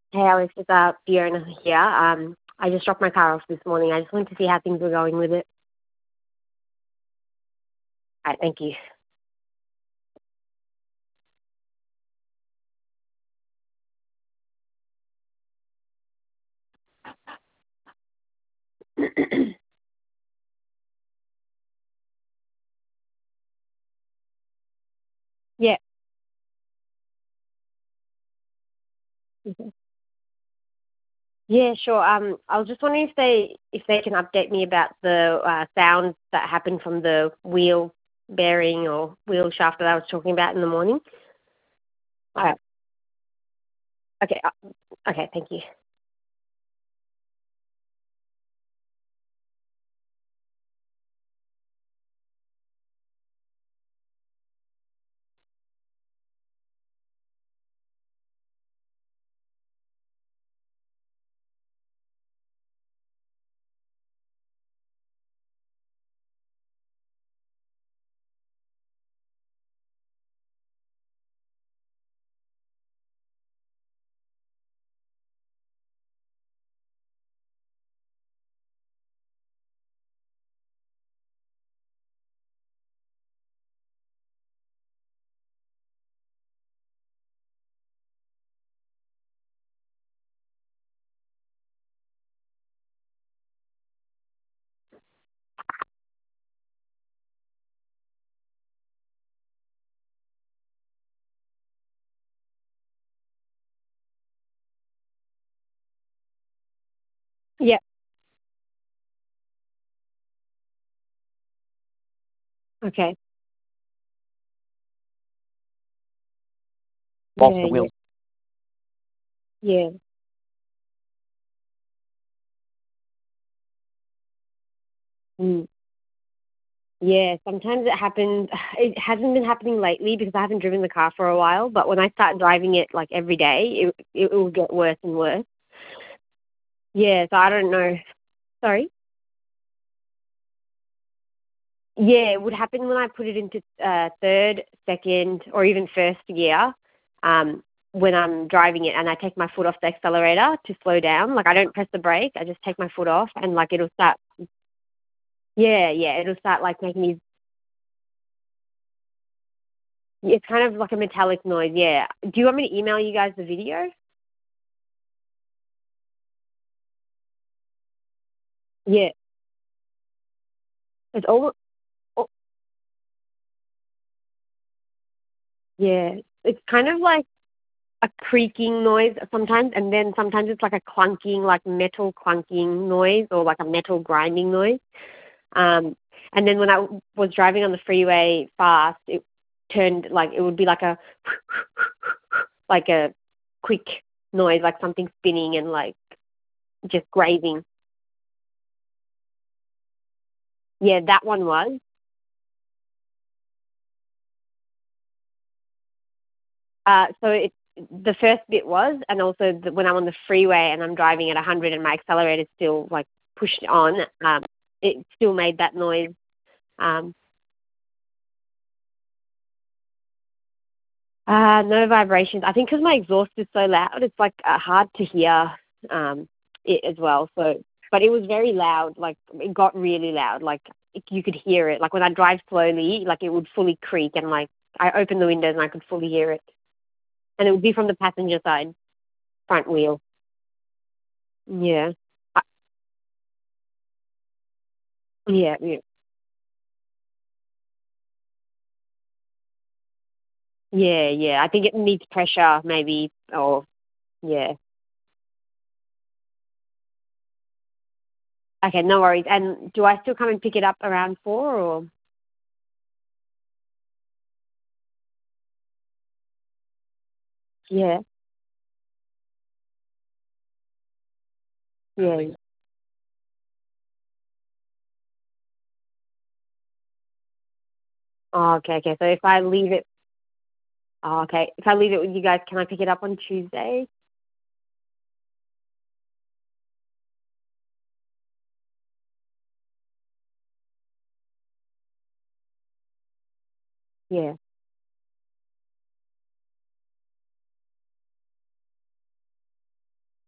Hey Alex, it's Fiona here. I just dropped my car off this morning. I just wanted to see how things were going with it. All right, thank you. Yeah. Mhm. Yeah, sure. I was just wondering if they can update me about the sounds that happened from the wheel bearing or wheel shaft that I was talking about in the morning. All right. Okay. Okay. Thank you. Yeah. Okay. Whilst the wheels. Yeah. Mm. Yeah, sometimes it happens. It hasn't been happening lately because I haven't driven the car for a while. But when I start driving it like every day, it will get worse and worse. Yeah, so I don't know. Sorry. Yeah, it would happen when I put it into third, second, or even first gear. When I'm driving it and I take my foot off the accelerator to slow down. Like I don't press the brake. I just take my foot off and like it'll start. Yeah, yeah, it'll start like making these. It's kind of like a metallic noise. Yeah. Do you want me to email you guys the video? Yeah. It's all. Yeah. It's kind of like a creaking noise sometimes, and then sometimes it's like a clunking, like metal clunking noise or like a metal grinding noise. Um, and then when I was driving on the freeway fast, it turned like it would be like a like a quick noise, like something spinning and like just grazing. Yeah, that one was. So it the first bit was, and also when I'm on the freeway and I'm driving at 100 and my accelerator's still like pushed on, it still made that noise. Um, no vibrations. I think because my exhaust is so loud, it's like hard to hear it as well. So, but it was very loud. Like it got really loud. Like you could hear it. Like when I drive slowly, like it would fully creak, and like I opened the windows and I could fully hear it. And it would be from the passenger side front wheel. Yeah. Uh, yeah. Yeah. Yeah. Yeah. I think it needs pressure, maybe, or yeah. Okay, no worries. And do I still come and pick it up around 4 or? Yeah. Yeah. Oh, okay, okay. So if I leave it, oh, okay. If I leave it with you guys, can I pick it up on Tuesday? Yeah.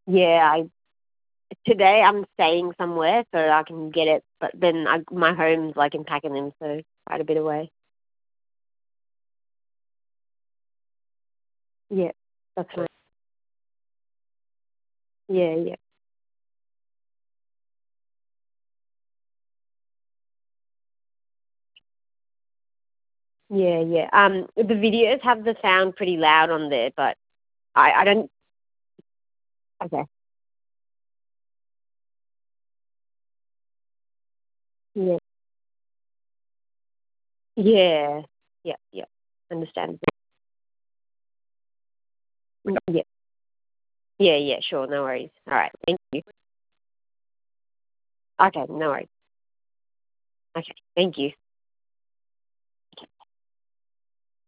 Yeah, today I'm staying somewhere so I can get it, but then my home's like in Pakenham, so quite a bit away. Yeah, that's fine. Yeah, yeah. Yeah, yeah. The videos have the sound pretty loud on there, but I don't. Okay. Yeah. Yeah. Yeah. Yeah. Understand. Yeah. Yeah. Yeah. Sure. No worries. All right. Thank you. Okay. No worries. Okay. Thank you.